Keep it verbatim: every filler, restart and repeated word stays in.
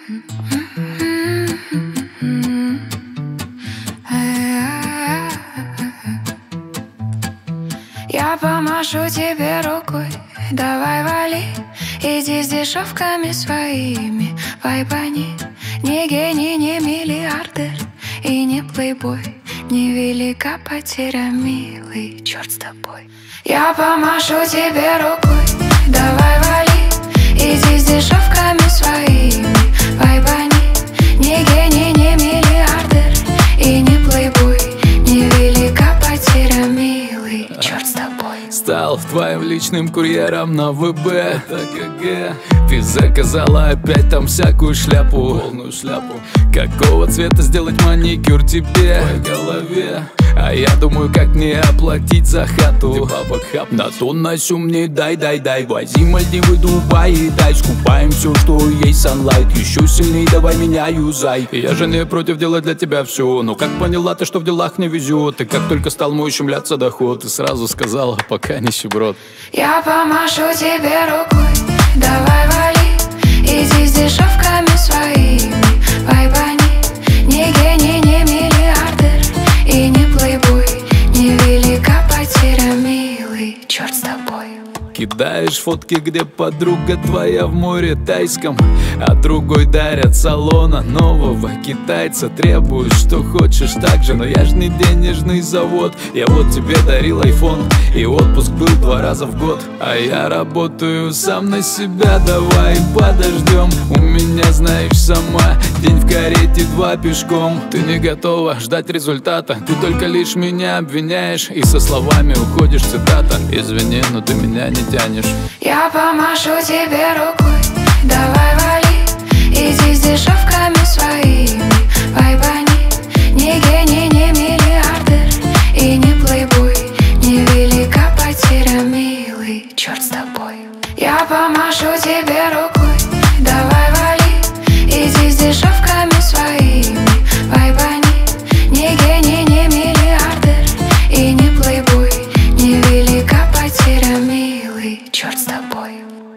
Я помашу тебе рукой, давай вали. Иди с дешевками своими, вайбани. Не гений, не миллиардер и не плейбой. Невелика потеря, милый, черт с тобой. Я помашу тебе рукой, давай вали. Иди с дешевками своими, вайбани. Не гений, не миллиардер и не плейбой. Невелика потеря, милый, черт с тобой. Стал твоим личным курьером на ВБ, это ГГ. Ты заказала опять там всякую шляпу, полную шляпу. Какого цвета сделать маникюр тебе в голове? А я думаю, как мне оплатить за хату. На то на сём мне дай, дай, дай. Вози Мальдивы, Дубай и дай. Скупаем все, что есть, sunlight. Еще сильней давай меня юзай. Я же не против делать для тебя все. Но как поняла ты, что в делах не везет? И как только стал мой ущемляться доход, ты сразу сказала, пока нищеброд. Я помашу тебе рукой, давай вали. Иди с дешевками своими, вайбани. Не гений, не миллиардер и не плейбой. Невелика потеря, милый, черт с тобой. Кидаешь фотки, где подруга твоя в море тайском, а другой дарят салона нового китайца. Требуешь, что хочешь так же, но я ж не денежный завод. Я вот тебе дарил айфон, и отпуск был два раза в год. А я работаю сам на себя, давай подождем. У меня, знаешь сама, день в карете, два пешком. Ты не готова ждать результата, ты только лишь меня обвиняешь. И со словами уходишь, цитата: извини, но ты меня не тянешь. Я помашу тебе рукой, давай вали. Иди с дешевками своими, вайбани. Не гений, не миллиардер и не плейбой. Невелика потеря, милый, черт с тобой. Я помашу тебе рукой.